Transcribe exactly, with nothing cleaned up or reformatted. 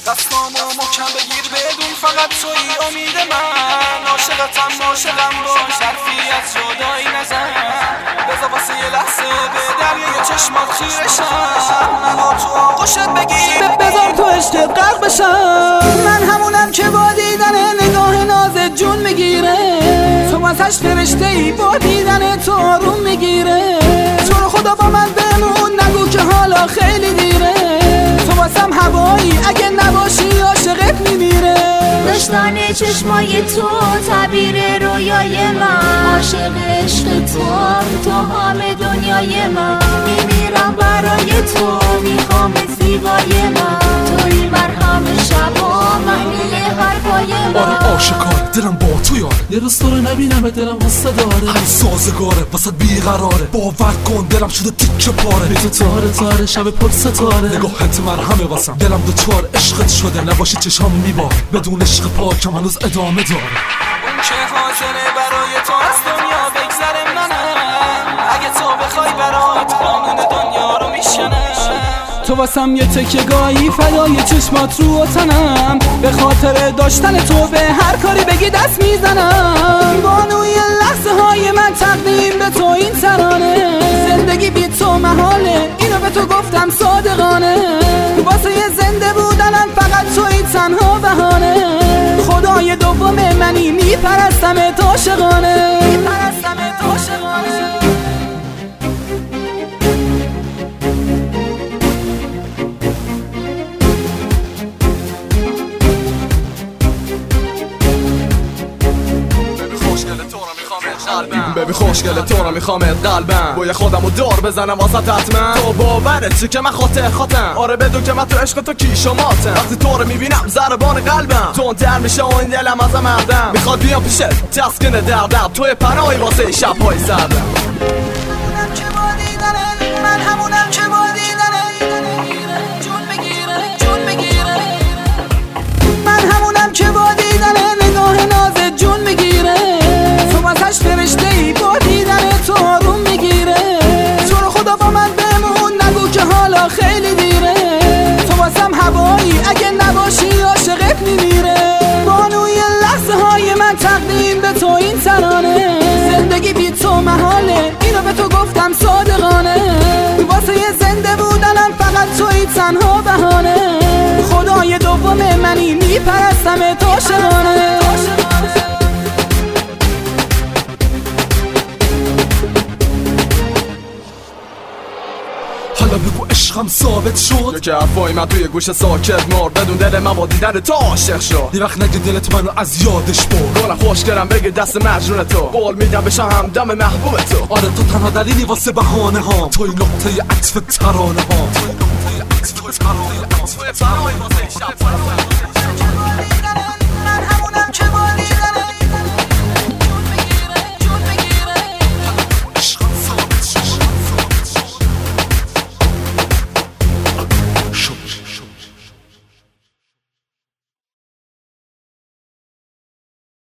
دستامو محکم بگیر بدون فقط توی امید من. عاشقتم عاشقم باش حرفی از جدایی نزن. بذار واسه یه لحظه به دریای چشمات خیرشم. منو تو آغوشت بگیر بذار تو عشقت غرق بشم. من همونم که با دیدن نگاه نازت جون میگیره. تو واسش فرشته ای با دیدن تو آروم میگیره. تو رو خدا با من بمون نگو که حالا خیلی دیره. تو واسم هوایی اگه نباشی عاشقت میمیره. داشتن چشمای تو تعبیر رویای من. عاشق عشق تو تو همه دنیای من. میمیرم برای تو میخوام زیبای من. توی بر همه شبا محلیل حرفای من. آره آشکار دلم با تو یاره. یه روز تو رو نبینم دلم حسه داره. هر سازگاره واسه بیقراره. باور کن دلم شده تیکه پاره. بی تو تاره تاره شب پر ستاره. نگاهت مرهمه واسم دلم دوچار عشقت شده. نباشی چشام میباره بدون عشق پاکم هنوز ادامه داره. اون که حاضره برای تو از دنیا بگذره منم. اگه تو بخوای برات قانون دنیا رو میشنم. تو واسم یه تکه گاهی فدای چشمات رو تنم. به خاطر داشتن تو به هر کاری بگی دست میزنم. بانوی لحظه های من تقدیم به تو این ترانه. زندگی بی تو محاله اینو به تو گفتم صادقانه. واسه یه زنده بودنم فقط توی تنها بهانه. خدای دوم منی میپرستم تو عاشقانه. میپرستم تو عاشقانه. ببی خوشگل تو رو میخوامت قلبم. باید خودمو دور بزنم واسه حتما. تو باورت چی که من خاطر خاطم. آره بدون که من تو عشق تو کی شماتم. وقتی تو رو میبینم ضربان قلبم تون تر میشه و این دلم از مردم. میخواد بیام پیشت تسکین دردم. توی پناهی واسه شب‌های سردم. من همونم که با دیدن جون میگیره جون میگیره. من همونم که با دیدن نگاه نازت جون میگیره. تو واسش فرشته ای با دیدن تو آروم میگیره. تو رو خدا با من بمون نگو که حالا خیلی دیره. تو واسم هوایی اگه نباشی عاشقت میمیره. بانوی لحظه های من تقدیم به تو این ترانه. زندگی بی تو محاله اینو به تو گفتم صادقانه. واسه یه زنده بودنم فقط توی تنها بهانه. خدای دوم منی میپرستم تو عاشقانه. حالا بگو عشقم ثابت شد یا که حرفای من توی گوش ساکت مرد. بدون دل من با دیدن تو عاشق شد. یه وقت نگه دلت منو از یادش برد. گلم خوشگلم بگه دست مجنون تو. قول میدم بشم همدم محبوب تو. آره تو تنها دلیلی واسه بهانه ها. توی نقطه عطف ترانه ها. توی نقطه عطف ترانه ها.